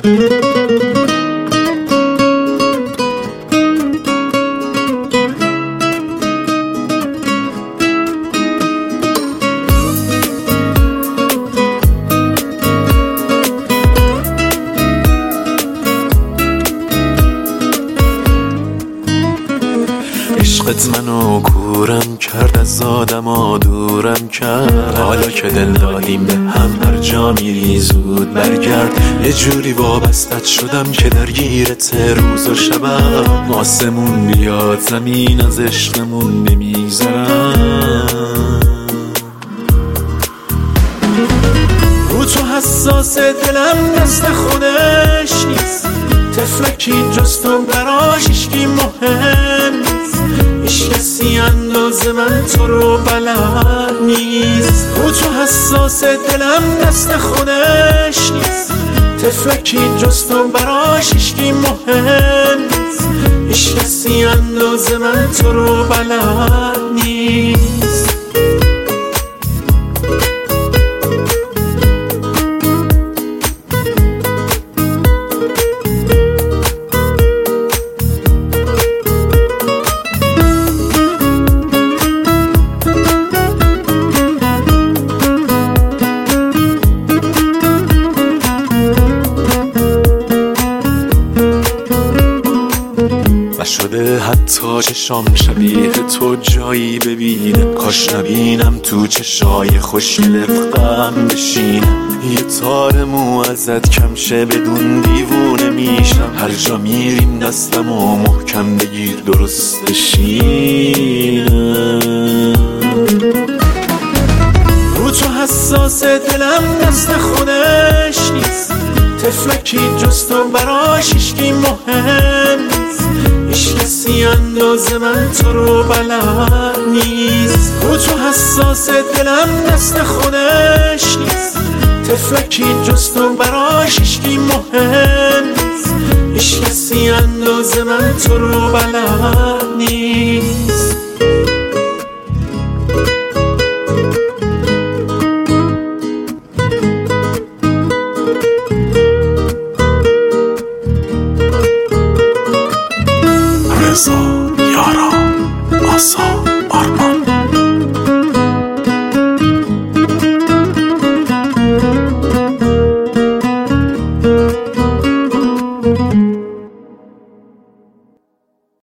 عشقت منو کورم کرد، از آدما دورم کرد. حالا که دل دادیم به هم، هر جا میری زود برگرد. یه جوری وابستت شدم که درگیرت روز و شبم. آسمون بیاد زمین از عشقمون نمیگذرم. رو تو حساس دلم دست خودش نیست. طفلکی جز تو براش هیچکی مهم نیست. هیچ کسی اندازه من تو رو بلد نیست. رو تو حساس دلم دست خودش نیست. طفلکی جز تو براش هیچکی مهم نیست. هیچ کسی اندازه من تو رو بلد نیست. شده حتی چشام شبیه تو جایی ببینه. کاش نبینم تو چشای خوشگل غم بشینم. یه تار مو ازت کم شه بدون دیوونه میشم. هر جا میریم دستمو محکم بگیر درست بشینم. رو تو حساس دلم دست خودش نیست. طفلکی جز تو براش هیچکی مهم نیست. هیچ کسی اندازه من تو رو بلد نیست. رو تو حساس دلم دست خودش نیست. طفلکی جز تو براش هیچکی مهم نیست. هیچ کسی اندازه من تو رو بلد نیست. رضا، یارا، آسا، آرمان.